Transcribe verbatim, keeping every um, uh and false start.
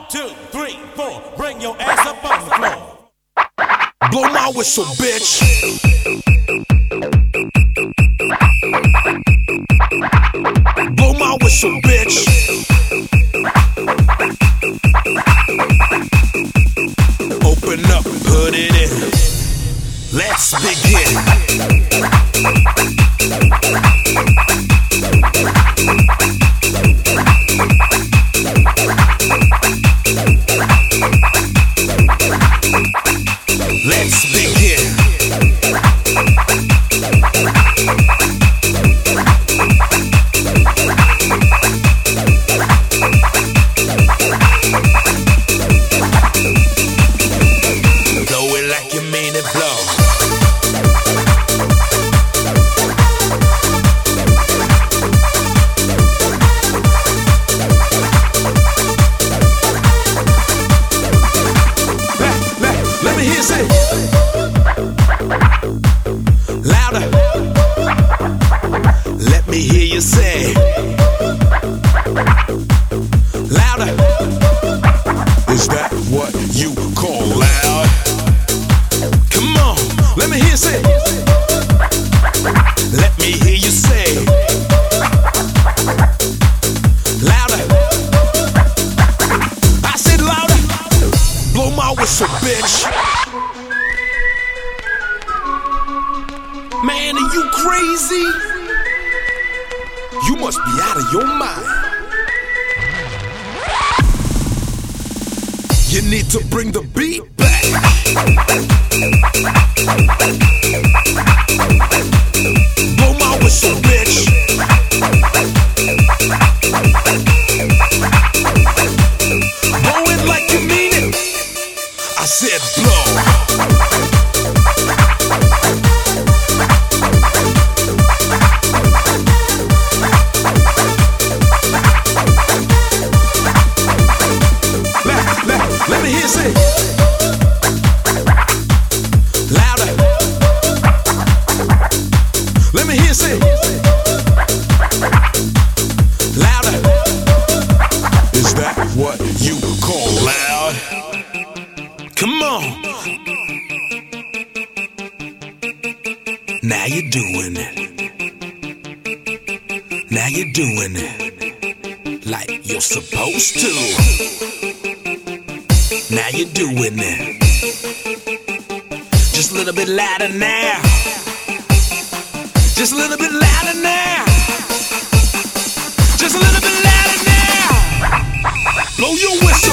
two, three, four. Bring your ass up on the floor. Blow my whistle, bitch. Blow my whistle, bitch. Open up, put it in. Let's begin. Let's begin. Blow it like you mean it, blow. Let me hear you say louder. Let me hear you say louder. Is that what you call loud? Come on, let me hear you say. Let me hear you say louder. I said louder. Blow my whistle, bitch. Man, are you crazy? You must be out of your mind. You need to bring the beat back. Blow my whistle, bitch. Blow it like you mean it. I said blow. Let me hear you say louder. Let me hear you say louder. Is that what you call loud? Come on. Now you're doing it. Now you're doing it like you're supposed to. Now you're doing it. Just a little bit louder now. Just a little bit louder now. Just a little bit louder now. Blow your whistle.